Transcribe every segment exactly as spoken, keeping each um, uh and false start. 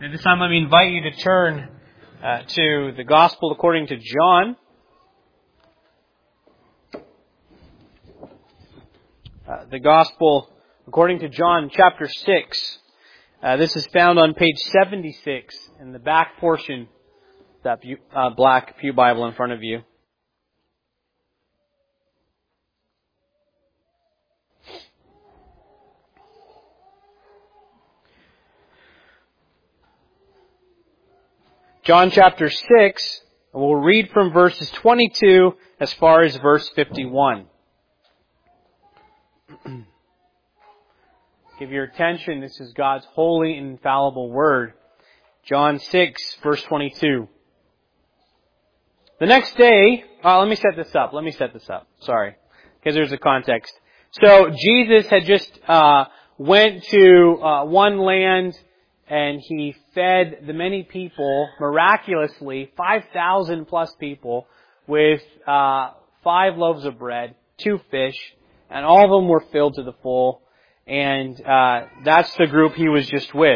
At this time, let me invite you to turn uh, to the Gospel according to John. Uh, the Gospel according to John, chapter six. Uh, this is found on page seventy-six in the back portion of that pew, uh, black pew Bible in front of you. John chapter six, we'll read from verses twenty-two as far as verse fifty-one. Give your attention, this is God's holy and infallible word. John six, verse twenty-two. The next day, uh, let me set this up, let me set this up, sorry, because there's a context. So, Jesus had just uh went to uh one land, and He fed the many people, miraculously, five thousand plus people, with uh five loaves of bread, two fish, and all of them were filled to the full. And uh that's the group He was just with.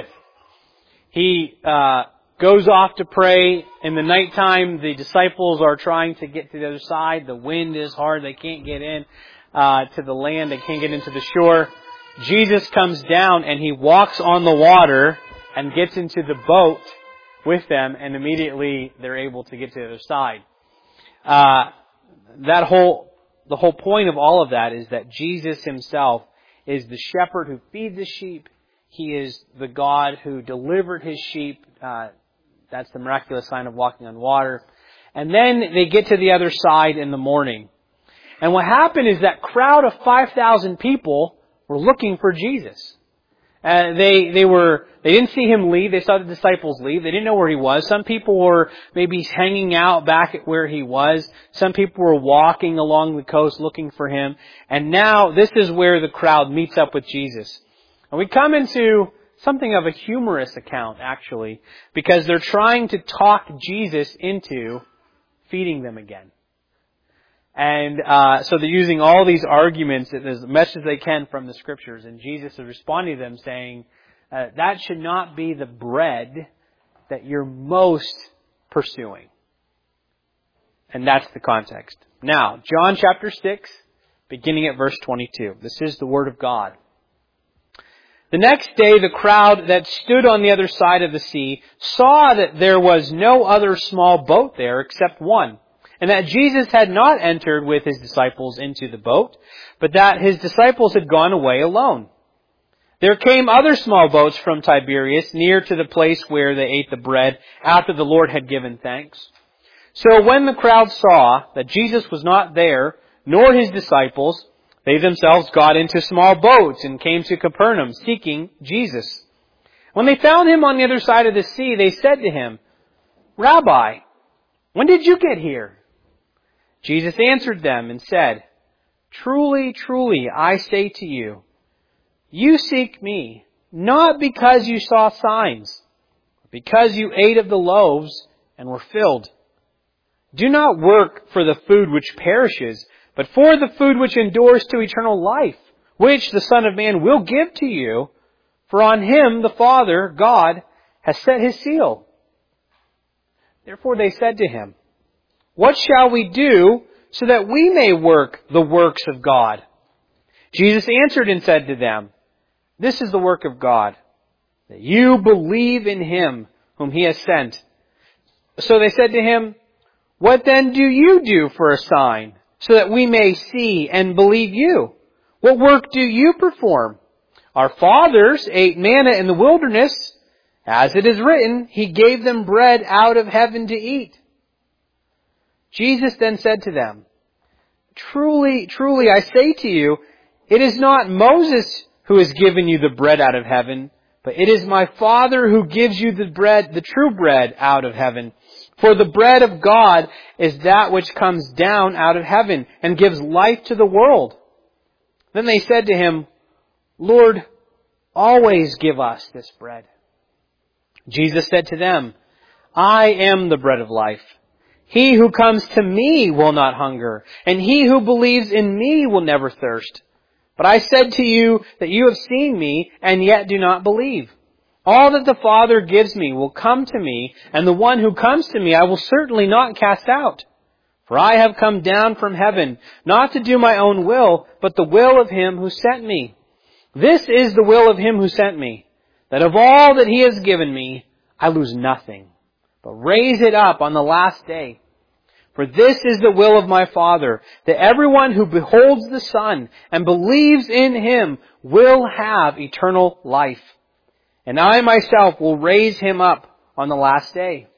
He uh goes off to pray. In the nighttime, the disciples are trying to get to the other side. The wind is hard. They can't get in uh to the land. They can't get into the shore. Jesus comes down and He walks on the water and gets into the boat with them, and immediately they're able to get to the other side. Uh, that whole, the whole point of all of that is that Jesus Himself is the shepherd who feeds the sheep. He is the God who delivered His sheep. Uh, that's the miraculous sign of walking on water. And then they get to the other side in the morning. And what happened is that crowd of five thousand people were looking for Jesus. Uh, they, they were, they didn't see Him leave. They saw the disciples leave. They didn't know where He was. Some people were maybe hanging out back at where He was. Some people were walking along the coast looking for Him. And now this is where the crowd meets up with Jesus. And we come into something of a humorous account, actually, because they're trying to talk Jesus into feeding them again. And uh so they're using all these arguments as much as they can from the Scriptures. And Jesus is responding to them saying, uh, that should not be the bread that you're most pursuing. And that's the context. Now, John chapter six, beginning at verse twenty-two. This is the Word of God. The next day, the crowd that stood on the other side of the sea saw that there was no other small boat there except one, and that Jesus had not entered with His disciples into the boat, but that His disciples had gone away alone. There came other small boats from Tiberias near to the place where they ate the bread after the Lord had given thanks. So when the crowd saw that Jesus was not there, nor His disciples, they themselves got into small boats and came to Capernaum seeking Jesus. When they found Him on the other side of the sea, they said to Him, "Rabbi, when did you get here?" Jesus answered them and said, "Truly, truly, I say to you, you seek Me, not because you saw signs, but because you ate of the loaves and were filled. Do not work for the food which perishes, but for the food which endures to eternal life, which the Son of Man will give to you, for on Him the Father, God, has set His seal." Therefore they said to Him, "What shall we do so that we may work the works of God?" Jesus answered and said to them, "This is the work of God, that you believe in Him whom He has sent." So they said to Him, "What then do you do for a sign, so that we may see and believe you? What work do you perform? Our fathers ate manna in the wilderness. As it is written, He gave them bread out of heaven to eat." Jesus then said to them, "Truly, truly, I say to you, it is not Moses who has given you the bread out of heaven, but it is my Father who gives you the bread, the true bread out of heaven. For the bread of God is that which comes down out of heaven and gives life to the world." Then they said to Him, "Lord, always give us this bread." Jesus said to them, "I am the bread of life. He who comes to Me will not hunger, and he who believes in Me will never thirst. But I said to you that you have seen Me, and yet do not believe. All that the Father gives me will come to me, and the one who comes to me I will certainly not cast out. For I have come down from heaven, not to do my own will, but the will of Him who sent me. This is the will of Him who sent me, that of all that He has given me, I lose nothing, but raise it up on the last day. For this is the will of my Father, that everyone who beholds the Son and believes in Him will have eternal life. And I myself will raise Him up on the last day.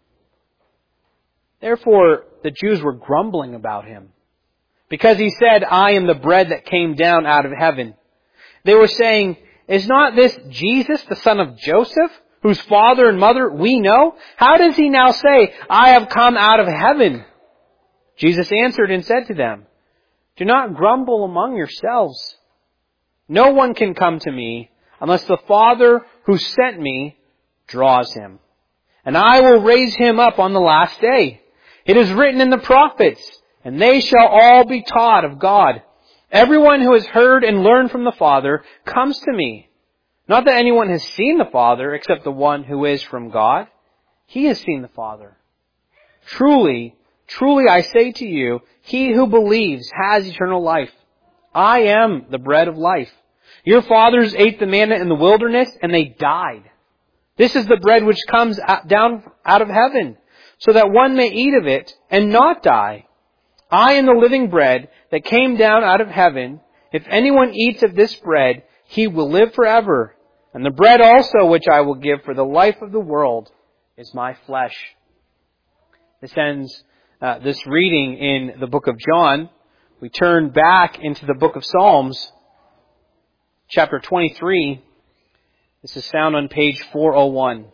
Therefore, the Jews were grumbling about Him, because He said, I am the bread that came down out of heaven. They were saying, is not this Jesus, the son of Joseph, whose father and mother we know? How does He now say, I have come out of heaven? Jesus answered and said to them, do not grumble among yourselves. No one can come to me unless the Father who sent me draws him. And I will raise him up on the last day. It is written in the prophets, and they shall all be taught of God. Everyone who has heard and learned from the Father comes to me. Not that anyone has seen the Father except the one who is from God. He has seen the Father. Truly, truly I say to you, he who believes has eternal life. I am the bread of life. Your fathers ate the manna in the wilderness, and they died. This is the bread which comes down out of heaven, so that one may eat of it and not die. I am the living bread that came down out of heaven. If anyone eats of this bread, he will live forever. And the bread also which I will give for the life of the world is my flesh. This ends uh, this reading in the book of John. We turn back into the book of Psalms, chapter twenty-three. This is found on page four oh one.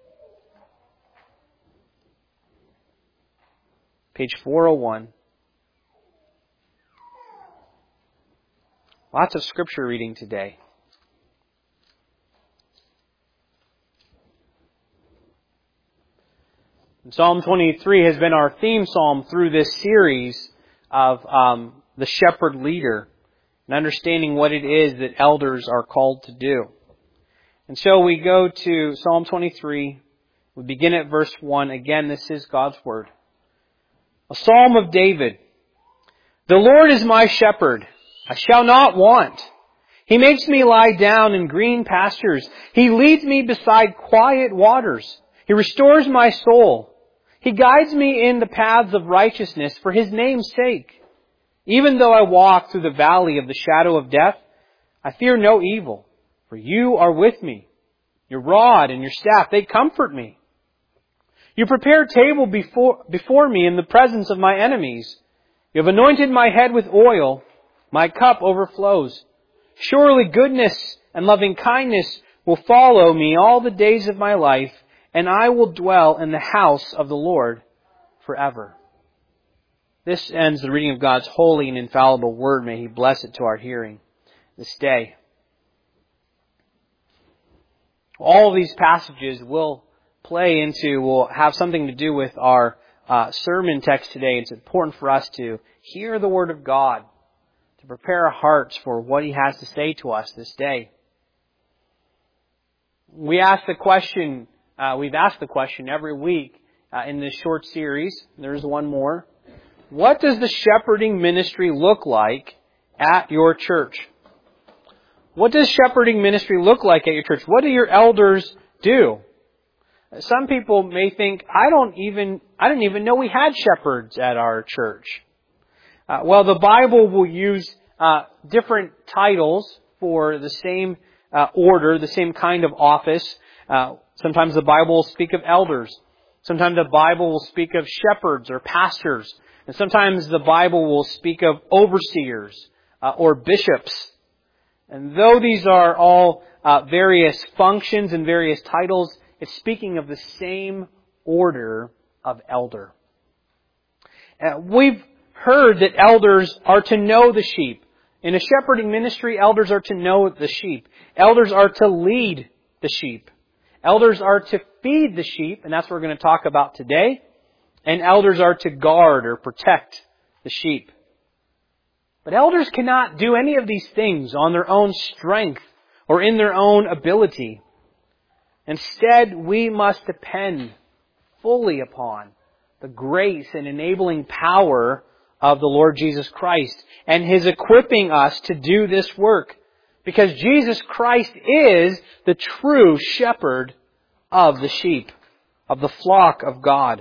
Page four oh one. Lots of scripture reading today. And Psalm twenty-three has been our theme psalm through this series of um, the shepherd leader and understanding what it is that elders are called to do. And so we go to Psalm twenty-three. We begin at verse one. Again, this is God's Word. A psalm of David. The Lord is my shepherd. I shall not want. He makes me lie down in green pastures. He leads me beside quiet waters. He restores my soul. He guides me in the paths of righteousness for His name's sake. Even though I walk through the valley of the shadow of death, I fear no evil, for You are with me. Your rod and Your staff, they comfort me. You prepare a table before, before me in the presence of my enemies. You have anointed my head with oil. My cup overflows. Surely goodness and loving kindness will follow me all the days of my life, and I will dwell in the house of the Lord forever. This ends the reading of God's holy and infallible Word. May He bless it to our hearing this day. All of these passages will play into, will have something to do with our uh, sermon text today. It's important for us to hear the Word of God, to prepare our hearts for what He has to say to us this day. We ask the question, uh, we've asked the question every week uh, in this short series. There's one more. What does the shepherding ministry look like at your church? What does shepherding ministry look like at your church? What do your elders do? Some people may think, I don't even, I didn't even know we had shepherds at our church. Uh, well, the Bible will use uh, different titles for the same uh, order, the same kind of office. Uh, sometimes the Bible will speak of elders. Sometimes the Bible will speak of shepherds or pastors. And sometimes the Bible will speak of overseers uh, or bishops. And though these are all uh, various functions and various titles, it's speaking of the same order of elder. Uh, we've heard that elders are to know the sheep. In a shepherding ministry, elders are to know the sheep. Elders are to lead the sheep. Elders are to feed the sheep, and that's what we're going to talk about today. And elders are to guard or protect the sheep. But elders cannot do any of these things on their own strength or in their own ability. Instead, we must depend fully upon the grace and enabling power of the Lord Jesus Christ and His equipping us to do this work. Because Jesus Christ is the true shepherd of the sheep, of the flock of God.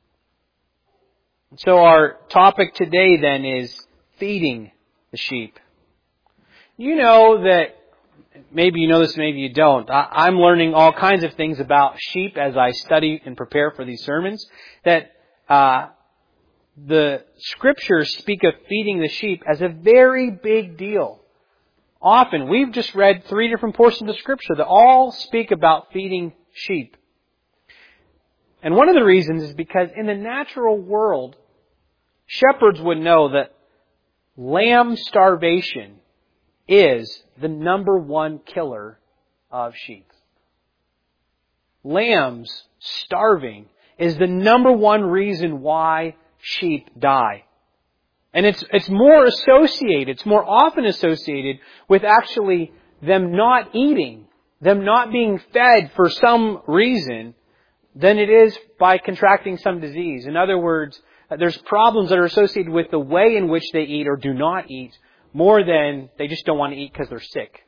So our topic today then is feeding the sheep. You know that, maybe you know this, maybe you don't. I'm learning all kinds of things about sheep as I study and prepare for these sermons. That uh, the Scriptures speak of feeding the sheep as a very big deal. Often, we've just read three different portions of Scripture that all speak about feeding sheep. And one of the reasons is because in the natural world, shepherds would know that lamb starvation is the number one killer of sheep. Lambs starving is the number one reason why sheep die. And it's it's more associated, it's more often associated with actually them not eating, them not being fed for some reason, than it is by contracting some disease. In other words, there's problems that are associated with the way in which they eat or do not eat, more than they just don't want to eat because they're sick.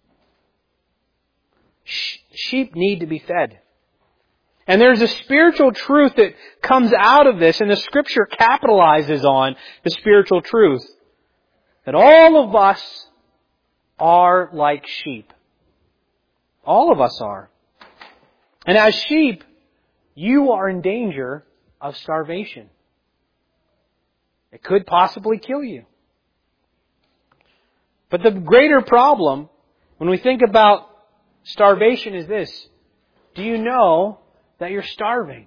Sheep need to be fed. And there's a spiritual truth that comes out of this, and the Scripture capitalizes on the spiritual truth. That all of us are like sheep. All of us are. And as sheep, you are in danger of starvation. It could possibly kill you. But the greater problem, when we think about starvation, is this. Do you know that you're starving?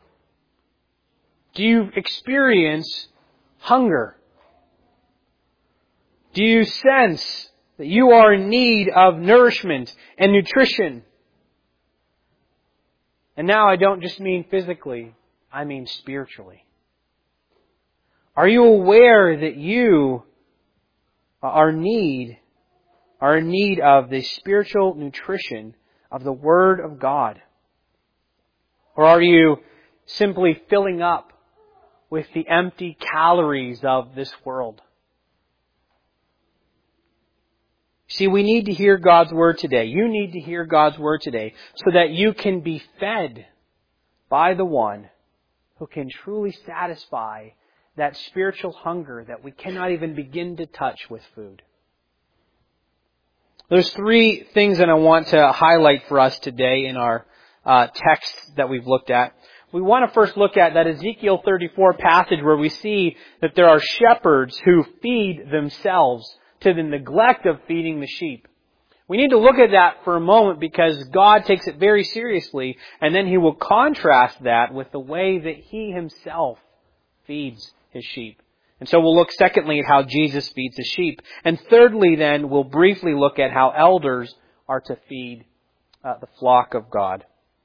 Do you experience hunger? Do you sense that you are in need of nourishment and nutrition? And now I don't just mean physically, I mean spiritually. Are you aware that you are need, are in need of the spiritual nutrition of the Word of God? Or are you simply filling up with the empty calories of this world? See, we need to hear God's Word today. You need to hear God's Word today so that you can be fed by the one who can truly satisfy that spiritual hunger that we cannot even begin to touch with food. There's three things that I want to highlight for us today in our uh, text that we've looked at. We want to first look at that Ezekiel thirty-four passage where we see that there are shepherds who feed themselves to the neglect of feeding the sheep. We need to look at that for a moment because God takes it very seriously, and then He will contrast that with the way that He Himself feeds His sheep. And so we'll look secondly at how Jesus feeds the sheep. And thirdly then, we'll briefly look at how elders are to feed uh, the flock of God.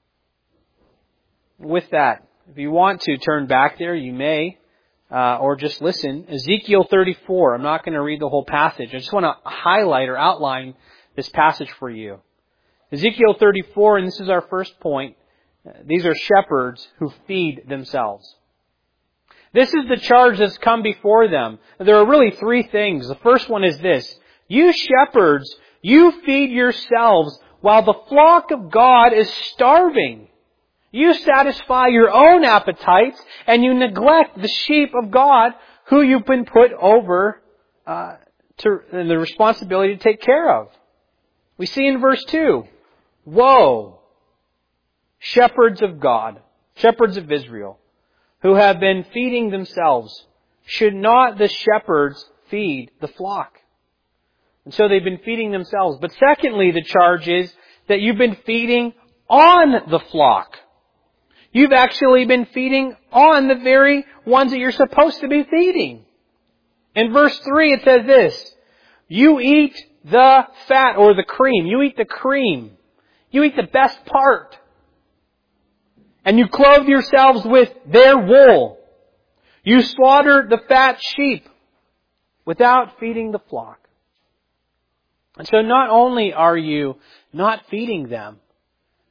With that, if you want to turn back there, you may, uh, or just listen. Ezekiel thirty-four. I'm not going to read the whole passage. I just want to highlight or outline this passage for you. Ezekiel thirty-four, and this is our first point. These are shepherds who feed themselves. This is the charge that's come before them. There are really three things. The first one is this. You shepherds, you feed yourselves while the flock of God is starving. You satisfy your own appetites and you neglect the sheep of God who you've been put over uh, to and the responsibility to take care of. We see in verse two, woe, shepherds of God, shepherds of Israel, who have been feeding themselves. Should not the shepherds feed the flock? And so they've been feeding themselves. But secondly, the charge is that you've been feeding on the flock. You've actually been feeding on the very ones that you're supposed to be feeding. In verse three it says this, you eat the fat or the cream. You eat the cream. You eat the best part. And you clothe yourselves with their wool. You slaughter the fat sheep without feeding the flock. And so not only are you not feeding them,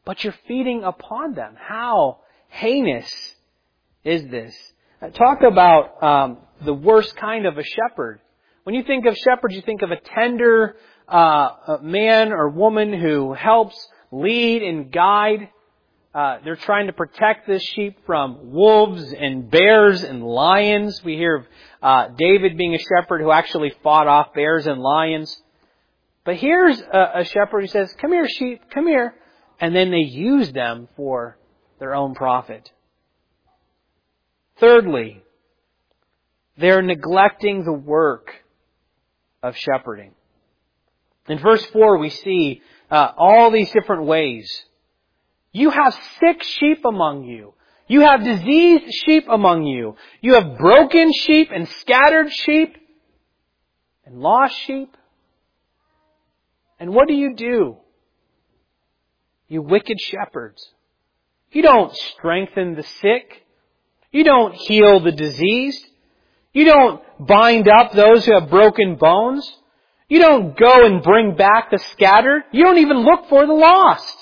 but you're feeding upon them. How heinous is this? Talk about um, the worst kind of a shepherd. When you think of shepherds, you think of a tender uh, man or woman who helps lead and guide. Uh, they're trying to protect this sheep from wolves and bears and lions. We hear of uh, David being a shepherd who actually fought off bears and lions. But here's a, a shepherd who says, "Come here, sheep, come here." And then they use them for their own profit. Thirdly, they're neglecting the work of shepherding. In verse four, we see uh, all these different ways. You have sick sheep among you. You have diseased sheep among you. You have broken sheep and scattered sheep and lost sheep. And what do you do? You wicked shepherds. You don't strengthen the sick. You don't heal the diseased. You don't bind up those who have broken bones. You don't go and bring back the scattered. You don't even look for the lost.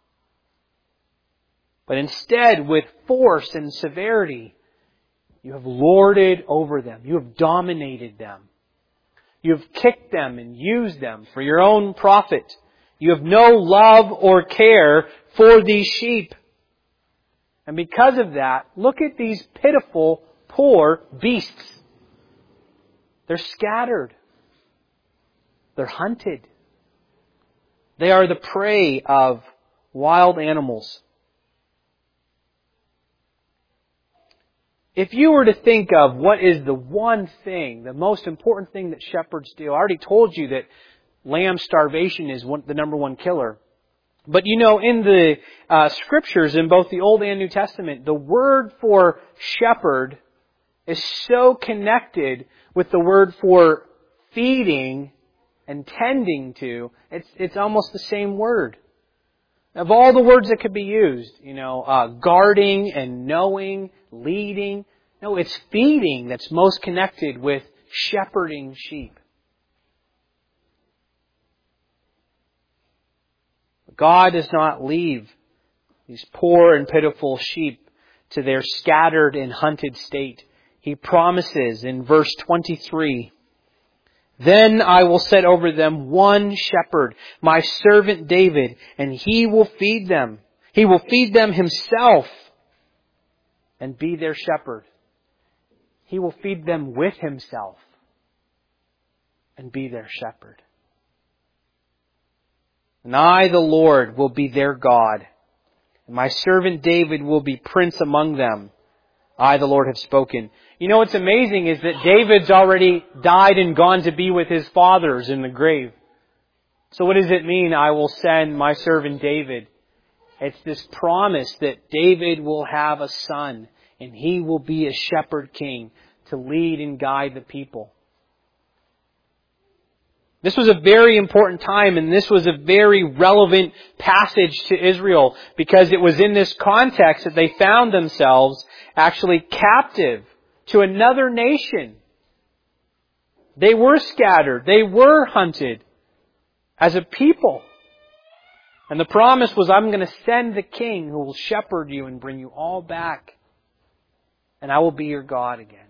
But instead, with force and severity, you have lorded over them. You have dominated them. You have kicked them and used them for your own profit. You have no love or care for these sheep. And because of that, look at these pitiful, poor beasts. They're scattered. They're hunted. They are the prey of wild animals. If you were to think of what is the one thing, the most important thing that shepherds do, I already told you that lamb starvation is one, the number one killer. But you know, in the uh, Scriptures, in both the Old and New Testament, the word for shepherd is so connected with the word for feeding and tending to. It's, it's almost the same word. Of all the words that could be used, you know, uh, guarding and knowing, leading. No, it's feeding that's most connected with shepherding sheep. God does not leave these poor and pitiful sheep to their scattered and hunted state. He promises in verse twenty-three, "Then I will set over them one shepherd, my servant David, and he will feed them. He will feed them himself and be their shepherd." He will feed them with himself and be their shepherd. "And I, the Lord, will be their God, and my servant David will be prince among them. I, the Lord, have spoken." You know what's amazing is that David's already died and gone to be with his fathers in the grave. So what does it mean, "I will send my servant David"? It's this promise that David will have a son and he will be a shepherd king to lead and guide the people. This was a very important time, and this was a very relevant passage to Israel, because it was in this context that they found themselves actually captive to another nation. They were scattered. They were hunted as a people. And the promise was, "I'm going to send the king who will shepherd you and bring you all back. And I will be your God again."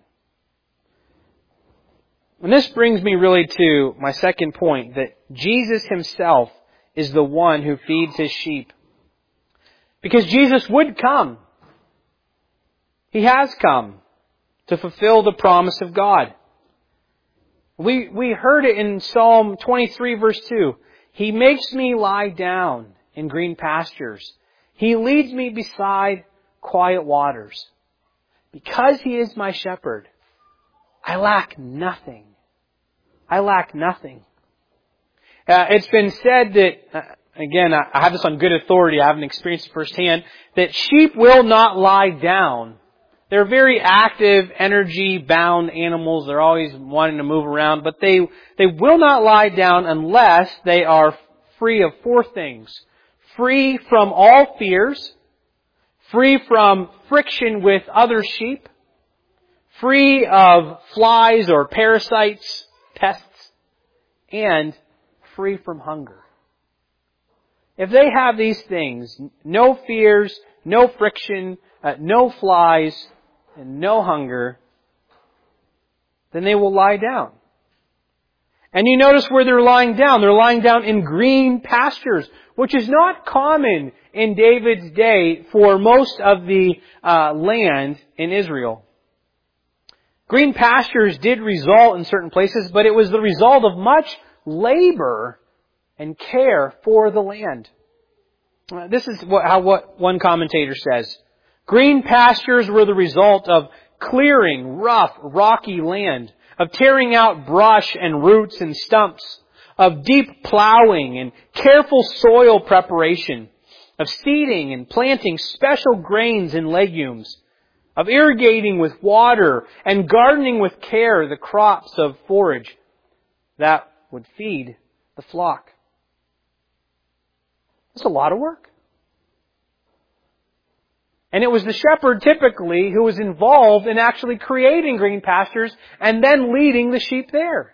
And this brings me really to my second point, that Jesus himself is the one who feeds his sheep. Because Jesus would come. He has come to fulfill the promise of God. We, we heard it in Psalm twenty-three verse two. "He makes me lie down in green pastures. He leads me beside quiet waters. Because he is my shepherd, I lack nothing." I lack nothing. Uh, it's been said that, uh, again, I, I have this on good authority, I haven't experienced it firsthand, that sheep will not lie down. They're very active, energy-bound animals. They're always wanting to move around, but they, they will not lie down unless they are free of four things. Free from all fears, free from friction with other sheep, free of flies or parasites, pests, and free from hunger. if they have these things, no fears, no friction, uh, no flies, and no hunger, then they will lie down. And you notice where they're lying down. They're lying down in green pastures, which is not common in David's day for most of the uh, land in Israel. Green pastures did result in certain places, but it was the result of much labor and care for the land. Uh, this is what, how what one commentator says. Green pastures were the result of clearing rough, rocky land, of tearing out brush and roots and stumps, of deep plowing and careful soil preparation, of seeding and planting special grains and legumes, of irrigating with water and gardening with care the crops of forage that would feed the flock. That's a lot of work. And it was the shepherd typically who was involved in actually creating green pastures and then leading the sheep there.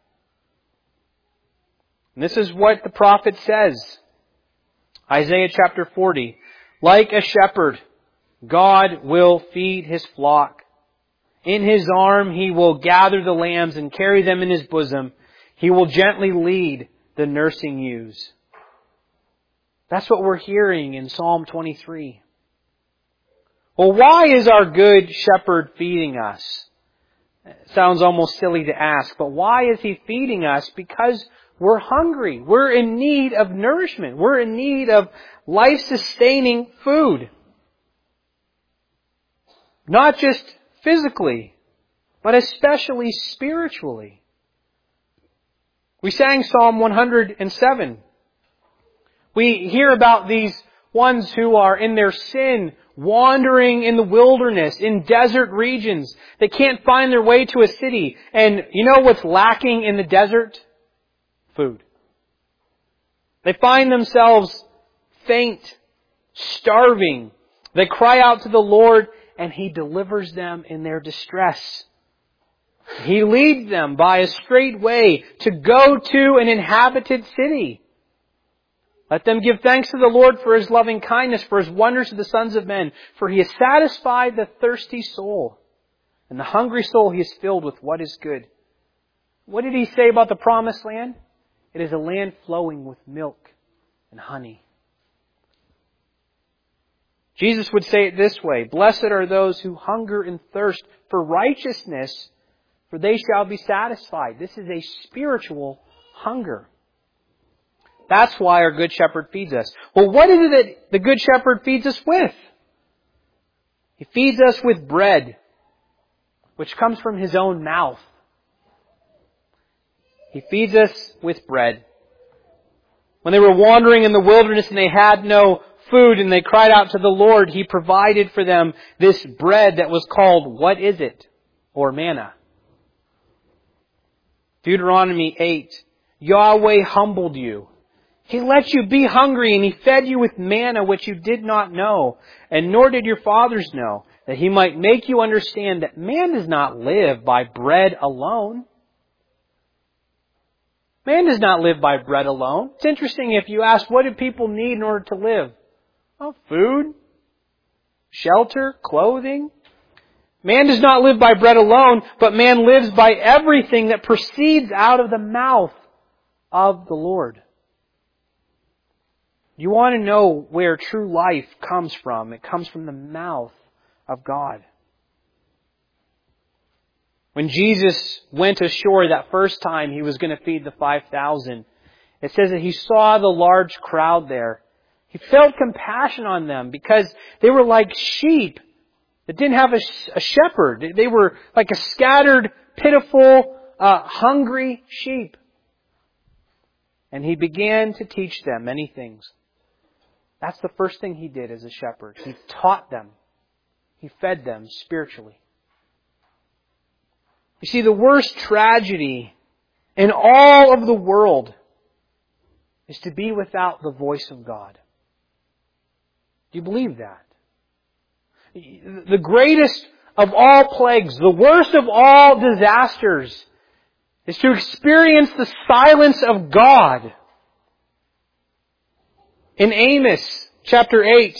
And this is what the prophet says. Isaiah chapter forty. Like a shepherd, God will feed His flock. In His arm He will gather the lambs and carry them in His bosom. He will gently lead the nursing ewes. That's what we're hearing in Psalm twenty-three. Well, why is our good shepherd feeding us? It sounds almost silly to ask, but why is He feeding us? Because we're hungry. We're in need of nourishment. We're in need of life-sustaining food. Not just physically, but especially spiritually. We sang Psalm one hundred seven. We hear about these ones who are in their sin, wandering in the wilderness, in desert regions. They can't find their way to a city. And you know what's lacking in the desert? Food. They find themselves faint, starving. They cry out to the Lord, and He delivers them in their distress. He leads them by a straight way to go to an inhabited city. Let them give thanks to the Lord for His loving kindness, for His wonders to the sons of men. For He has satisfied the thirsty soul, and the hungry soul He has filled with what is good. What did He say about the promised land? It is a land flowing with milk and honey. Jesus would say it this way, Blessed are those who hunger and thirst for righteousness, for they shall be satisfied. This is a spiritual hunger. That's why our Good Shepherd feeds us. Well, what is it that the Good Shepherd feeds us with? He feeds us with bread, which comes from His own mouth. He feeds us with bread. When they were wandering in the wilderness and they had no food and they cried out to the Lord, He provided for them this bread that was called, what is it? Or manna. Deuteronomy eight. Yahweh humbled you. He let you be hungry, and He fed you with manna which you did not know, and nor did your fathers know, that He might make you understand that man does not live by bread alone. Man does not live by bread alone. It's interesting if you ask, what do people need in order to live? Well, food, shelter, clothing. Man does not live by bread alone, but man lives by everything that proceeds out of the mouth of the Lord. You want to know where true life comes from. It comes from the mouth of God. When Jesus went ashore that first time He was going to feed the five thousand, it says that He saw the large crowd there. He felt compassion on them because they were like sheep that didn't have a, a shepherd. They were like a scattered, pitiful, uh, hungry sheep. And He began to teach them many things. That's the first thing He did as a shepherd. He taught them. He fed them spiritually. You see, the worst tragedy in all of the world is to be without the voice of God. Do you believe that? The greatest of all plagues, the worst of all disasters, is to experience the silence of God. In Amos chapter eight,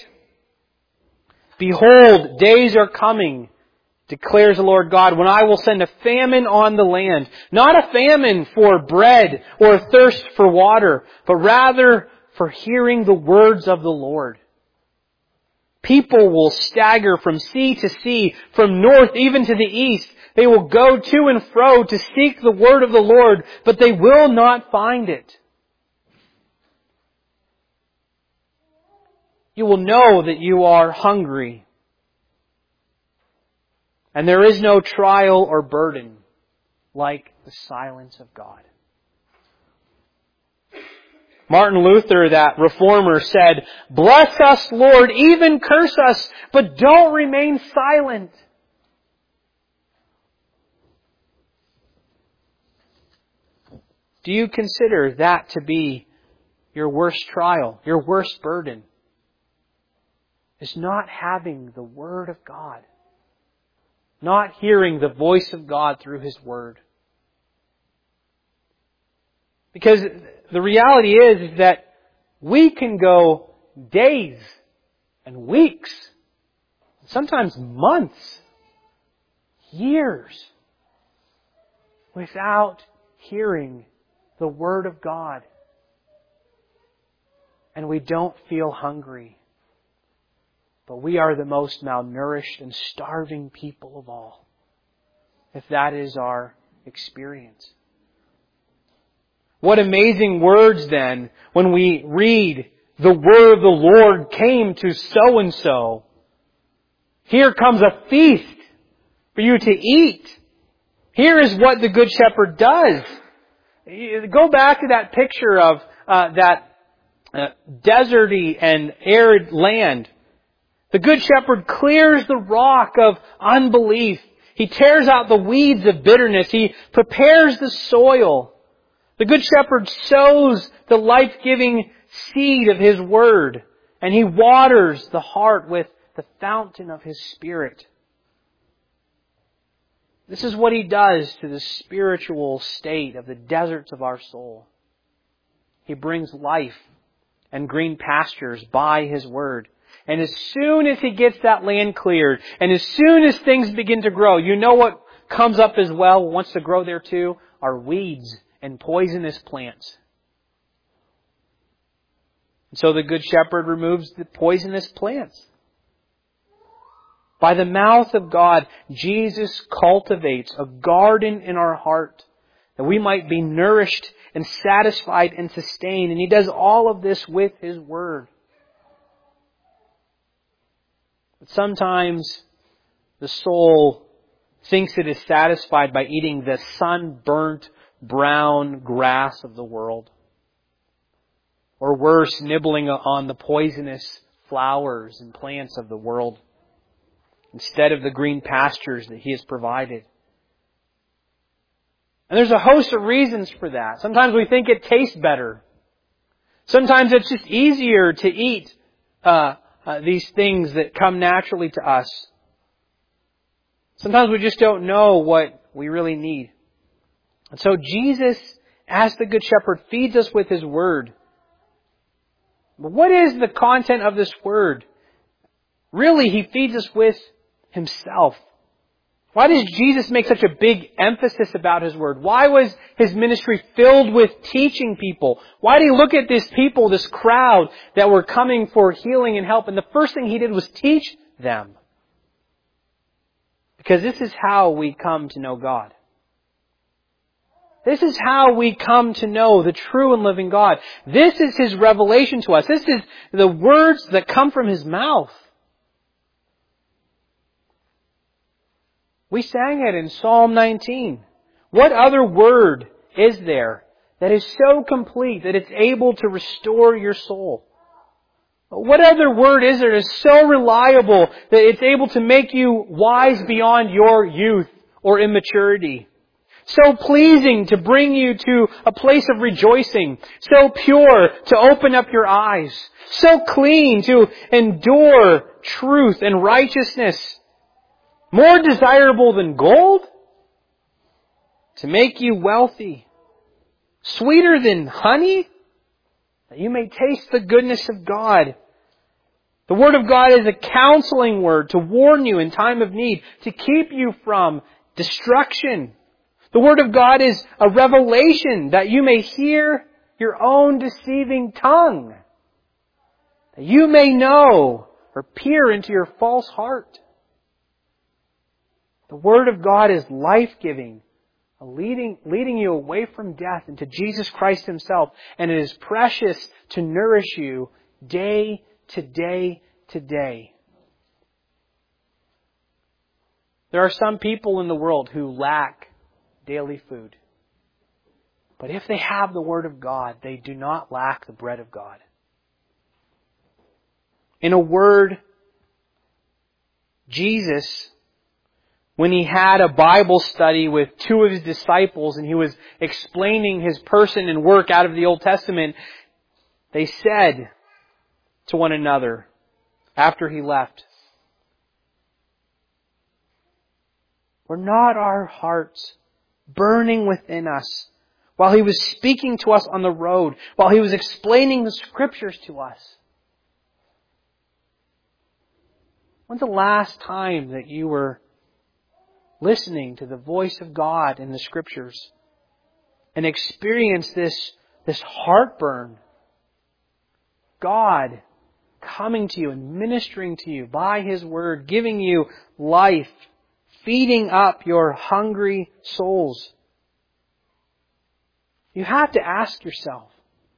behold, days are coming, declares the Lord God, when I will send a famine on the land. Not a famine for bread or a thirst for water, but rather for hearing the words of the Lord. People will stagger from sea to sea, from north even to the east. They will go to and fro to seek the word of the Lord, but they will not find it. You will know that you are hungry, and there is no trial or burden like the silence of God. Martin Luther, that reformer, said, "Bless us, Lord, even curse us, but don't remain silent." Do you consider that to be your worst trial, your worst burden? Is not having the Word of God. Not hearing the voice of God through His Word. Because the reality is, is that we can go days and weeks, sometimes months, years, without hearing the Word of God. And we don't feel hungry. But we are the most malnourished and starving people of all, if that is our experience. What amazing words then, when we read, the word of the Lord came to so-and-so. Here comes a feast for you to eat. Here is what the Good Shepherd does. Go back to that picture of uh, that uh, deserty and arid land. The Good Shepherd clears the rock of unbelief. He tears out the weeds of bitterness. He prepares the soil. The Good Shepherd sows the life-giving seed of His Word, and He waters the heart with the fountain of His Spirit. This is what He does to the spiritual state of the deserts of our soul. He brings life and green pastures by His Word. And as soon as He gets that land cleared, and as soon as things begin to grow, you know what comes up as well, wants to grow there too, are weeds and poisonous plants. And so the Good Shepherd removes the poisonous plants. By the mouth of God, Jesus cultivates a garden in our heart that we might be nourished and satisfied and sustained. And He does all of this with His Word. But sometimes the soul thinks it is satisfied by eating the sunburnt brown grass of the world. Or worse, nibbling on the poisonous flowers and plants of the world, instead of the green pastures that He has provided. And there's a host of reasons for that. Sometimes we think it tastes better. Sometimes it's just easier to eat uh, uh, these things that come naturally to us. Sometimes we just don't know what we really need. And so Jesus, as the Good Shepherd, feeds us with His Word. But what is the content of this Word? Really, He feeds us with Himself. Why does Jesus make such a big emphasis about His Word? Why was His ministry filled with teaching people? Why did He look at these people, this crowd that were coming for healing and help, and the first thing He did was teach them? Because this is how we come to know God. This is how we come to know the true and living God. This is His revelation to us. This is the words that come from His mouth. We sang it in Psalm nineteen. What other word is there that is so complete that it's able to restore your soul? What other word is there that is so reliable that it's able to make you wise beyond your youth or immaturity? So pleasing to bring you to a place of rejoicing. So pure to open up your eyes. So clean to endure truth and righteousness. More desirable than gold? To make you wealthy. Sweeter than honey? that you may taste the goodness of God. The Word of God is a counseling word to warn you in time of need, to keep you from destruction. The Word of God is a revelation that you may hear your own deceiving tongue, that you may know or peer into your false heart. The Word of God is life-giving, leading, leading you away from death into Jesus Christ Himself, and it is precious to nourish you day to day to day. There are some people in the world who lack daily food. But if they have the Word of God, they do not lack the bread of God. In a word, Jesus, when He had a Bible study with two of His disciples and He was explaining His person and work out of the Old Testament, they said to one another after He left, "Were not our hearts burning within us while He was speaking to us on the road, while He was explaining the Scriptures to us?" When's the last time that you were listening to the voice of God in the Scriptures and experienced this, this heartburn? God coming to you and ministering to you by His Word, giving you life, feeding up your hungry souls. You have to ask yourself,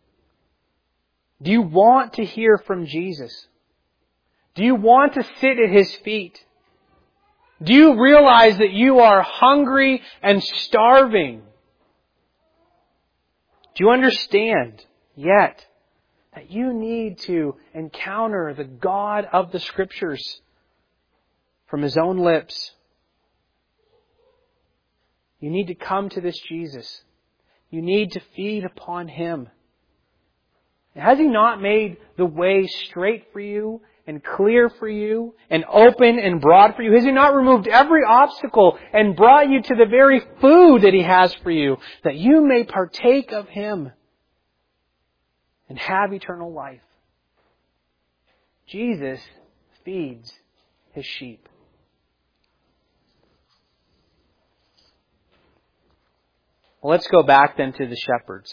do you want to hear from Jesus? Do you want to sit at His feet? Do you realize that you are hungry and starving? Do you understand yet that you need to encounter the God of the Scriptures from His own lips? You need to come to this Jesus. You need to feed upon Him. Has He not made the way straight for you and clear for you and open and broad for you? Has He not removed every obstacle and brought you to the very food that He has for you, that you may partake of Him and have eternal life? Jesus feeds His sheep. Well, let's go back then to the shepherds.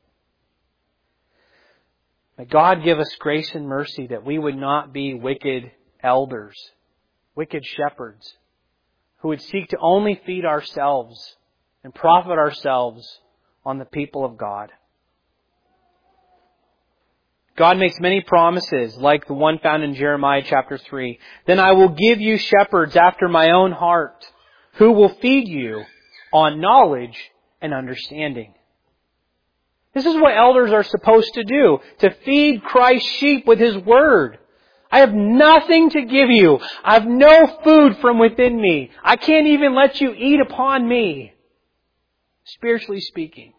May God give us grace and mercy that we would not be wicked elders, wicked shepherds, who would seek to only feed ourselves and profit ourselves on the people of God. God makes many promises, like the one found in Jeremiah chapter three. "Then I will give you shepherds after my own heart, who will feed you on knowledge and understanding." This is what elders are supposed to do, to feed Christ's sheep with His Word. I have nothing to give you. I have no food from within me. I can't even let you eat upon me, spiritually speaking.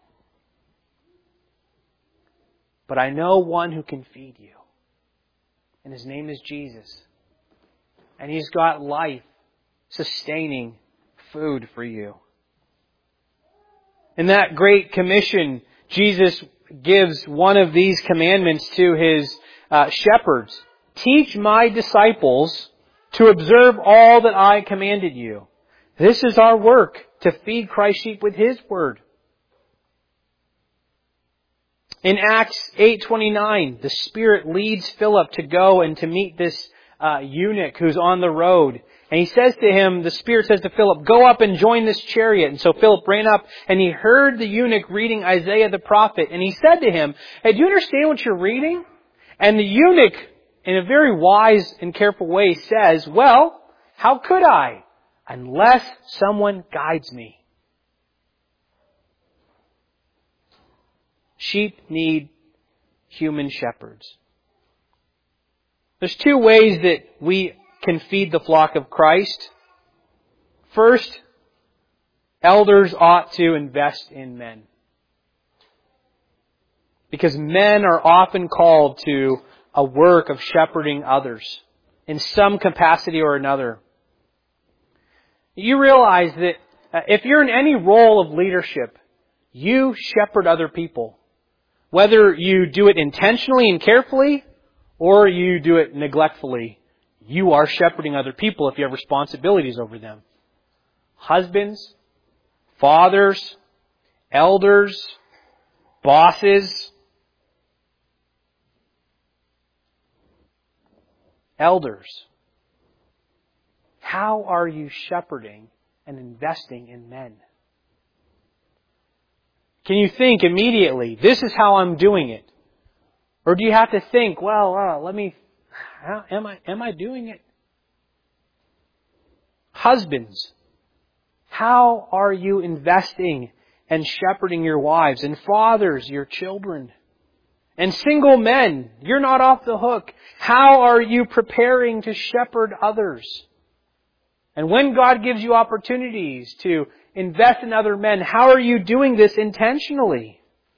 But I know one who can feed you. And His name is Jesus. And He's got life, sustaining food for you. In that Great Commission, Jesus gives one of these commandments to His uh, shepherds. "Teach my disciples to observe all that I commanded you." This is our work, to feed Christ's sheep with His Word. In Acts eight twenty-nine, the Spirit leads Philip to go and to meet this uh, eunuch who's on the road. And he says to him, the Spirit says to Philip, "Go up and join this chariot." And so Philip ran up and he heard the eunuch reading Isaiah the prophet. And he said to him, "Hey, do you understand what you're reading?" And the eunuch, in a very wise and careful way, says, "Well, how could I, unless someone guides me?" Sheep need human shepherds. There's two ways that we can feed the flock of Christ. First, elders ought to invest in men. Because men are often called to a work of shepherding others in some capacity or another. You realize that if you're in any role of leadership, you shepherd other people. Whether you do it intentionally and carefully, or you do it neglectfully, you are shepherding other people if you have responsibilities over them. Husbands, fathers, elders, bosses, elders. How are you shepherding and investing in men? Can you think immediately, this is how I'm doing it? Or do you have to think, well, uh, let me, how, am I, am I doing it? Husbands, how are you investing and shepherding your wives? And fathers, your children? And single men, you're not off the hook. How are you preparing to shepherd others? And when God gives you opportunities to invest in other men, how are you doing this intentionally?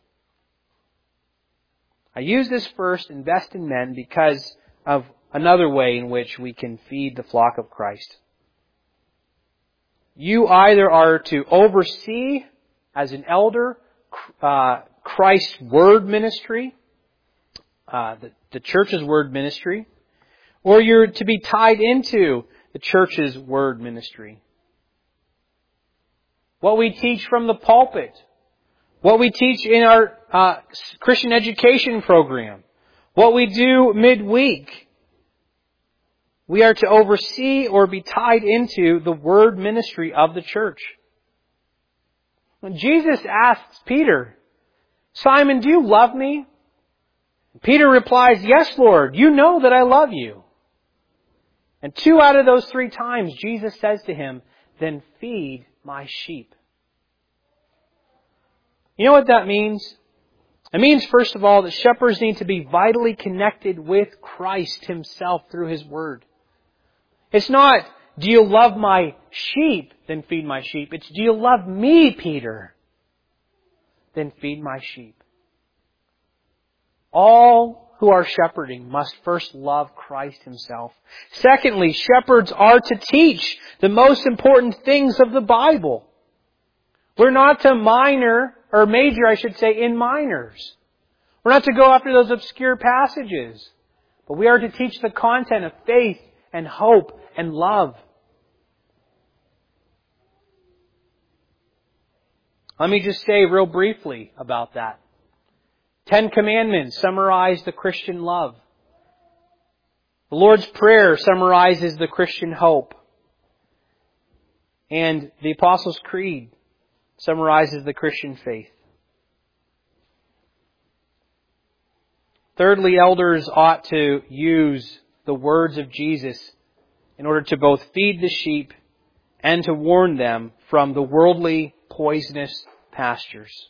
I use this first, invest in men, because of another way in which we can feed the flock of Christ. You either are to oversee, as an elder, uh, Christ's word ministry, uh, the, the church's word ministry, or you're to be tied into the church's word ministry. What we teach from the pulpit, what we teach in our uh, Christian education program, what we do midweek, we are to oversee or be tied into the word ministry of the church. When Jesus asks Peter, Simon, do you love me? Peter replies, yes, Lord, you know that I love you. And two out of those three times, Jesus says to him, then feed my sheep. You know what that means? It means, first of all, that shepherds need to be vitally connected with Christ Himself through His Word. It's not, do you love my sheep? Then feed my sheep. It's, do you love me, Peter? Then feed my sheep. All who are shepherding must first love Christ Himself. Secondly, shepherds are to teach the most important things of the Bible. We're not to minor, or major, I should say, in minors. We're not to go after those obscure passages. But we are to teach the content of faith and hope and love. Let me just say real briefly about that. Ten Commandments summarize the Christian love. The Lord's Prayer summarizes the Christian hope. And the Apostles' Creed summarizes the Christian faith. Thirdly, elders ought to use the words of Jesus in order to both feed the sheep and to warn them from the worldly, poisonous pastures.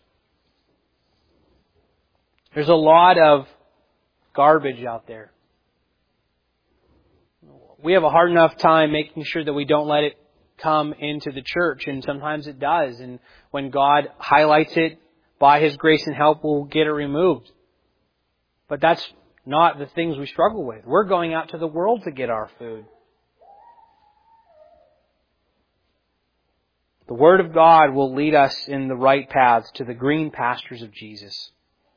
There's a lot of garbage out there. We have a hard enough time making sure that we don't let it come into the church, and sometimes it does. And when God highlights it, by His grace and help, we'll get it removed. But that's not the things we struggle with. We're going out to the world to get our food. The Word of God will lead us in the right paths to the green pastures of Jesus.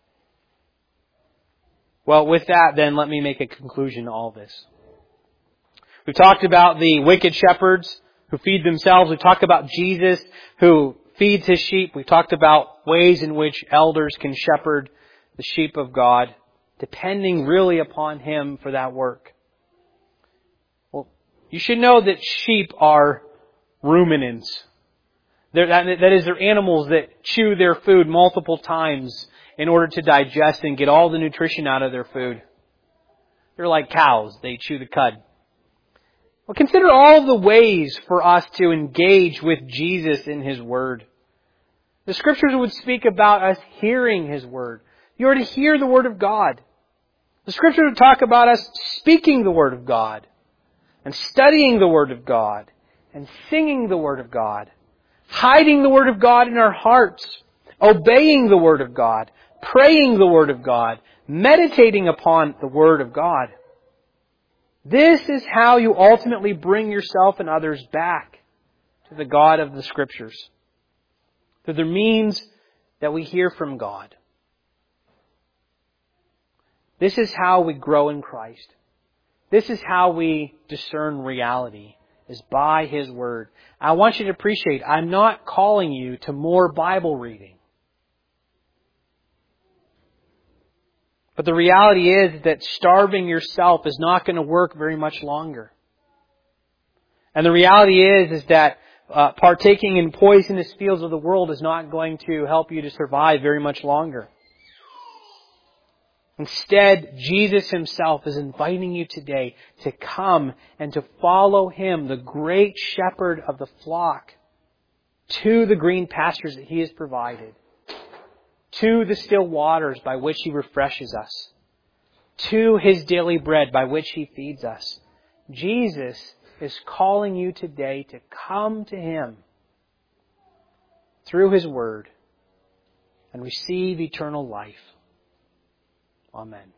Well, with that, then, let me make a conclusion to all this. We've talked about the wicked shepherds who feed themselves. We've talked about Jesus who feeds His sheep. We've talked about ways in which elders can shepherd the sheep of God, depending really upon Him for that work. Well, you should know that sheep are ruminants. They're, that, that is, they're animals that chew their food multiple times in order to digest and get all the nutrition out of their food. They're like cows. They chew the cud. Well, consider all of the ways for us to engage with Jesus in His Word. The Scriptures would speak about us hearing His Word. You are to hear the Word of God. The Scriptures would talk about us speaking the Word of God, and studying the Word of God, and singing the Word of God, hiding the Word of God in our hearts, obeying the Word of God, praying the Word of God, meditating upon the Word of God. This is how you ultimately bring yourself and others back to the God of the Scriptures, through the means that we hear from God. This is how we grow in Christ. This is how we discern reality, is by His Word. I want you to appreciate, I'm not calling you to more Bible reading. But the reality is that starving yourself is not going to work very much longer. And the reality is, is that uh, partaking in poisonous fields of the world is not going to help you to survive very much longer. Instead, Jesus Himself is inviting you today to come and to follow Him, the great shepherd of the flock, to the green pastures that He has provided, to the still waters by which He refreshes us, to His daily bread by which He feeds us. Jesus is calling you today to come to Him through His Word and receive eternal life. Amen.